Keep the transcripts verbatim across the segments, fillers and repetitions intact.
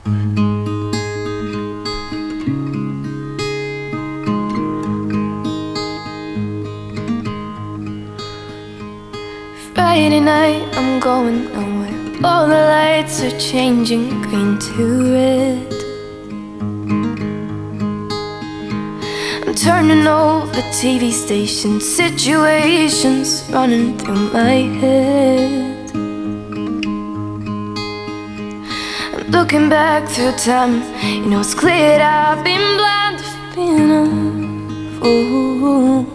Friday night, I'm going nowhere. All the lights are changing green to red. I'm turning over T V stations, situations running through my head. I'm looking back through time. You know it's clear that I've been blind for being a fool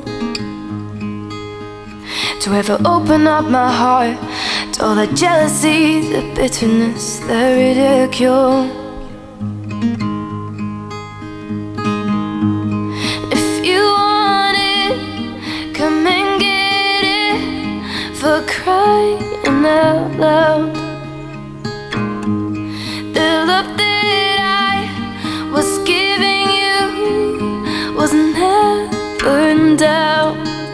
to ever open up my heart to all the jealousy, the bitterness, the ridicule. If you want it, come and get it, for crying out loud. The love that I was giving you was never in doubt.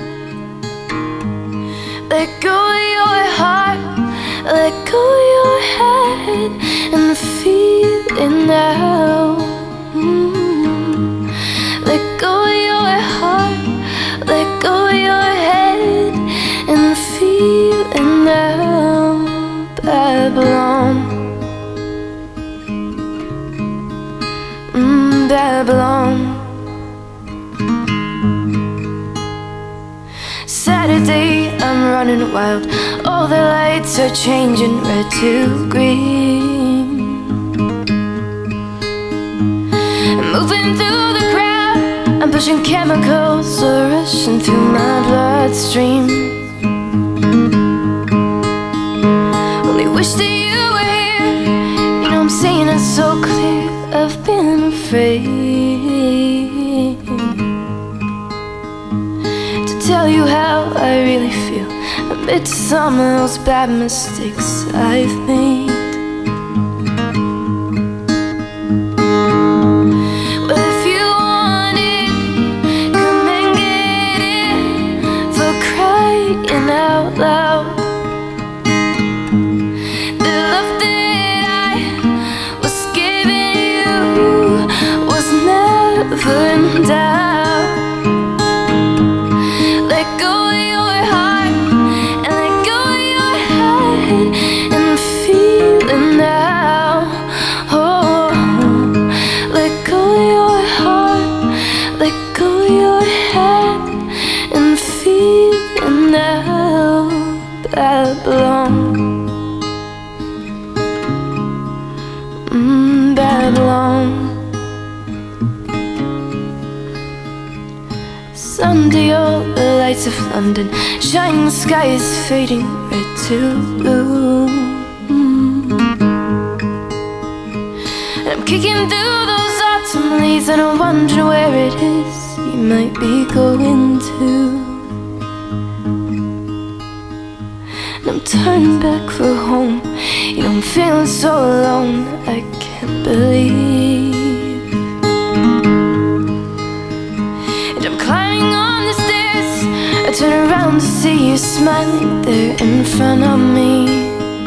Let go of your heart, let go of your head, and feel it now. mm. Let go of your heart, let go of your head, and feel it now. Babylon, mm, Babylon. Saturday, I'm running wild. All the lights are changing red to green. I'm moving through the crowd, I'm pushing chemicals are rushing through my bloodstream. Only wish that you were here. You know I'm saying it so clear. I've been afraid tell you how I really feel amid some of those bad mistakes I've made. Well, if you want it, come and get it, for crying out loud. The love that I was giving you was never in doubt. And feel it now. Oh, let go of your heart, let go of your head, and feel it now. Babylon, mm, Babylon. Sunday, all the lights of London, shining sky is fading red to blue. And I'm kicking through those autumn leaves, and I'm wondering where it is you might be going to. And I'm turning back for home. You know I'm feeling so alone, I can't believe. I'm climbing on the stairs, I turn around to see you smiling there in front of me.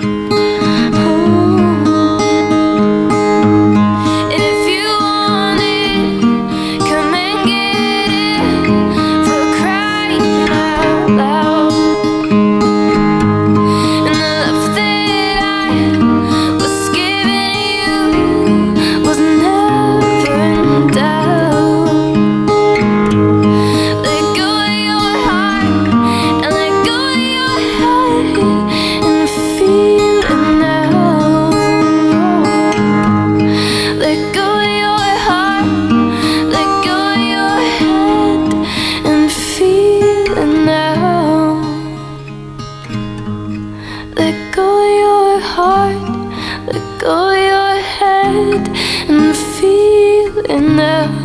Let go of your heart, let go of your head, and feel it now.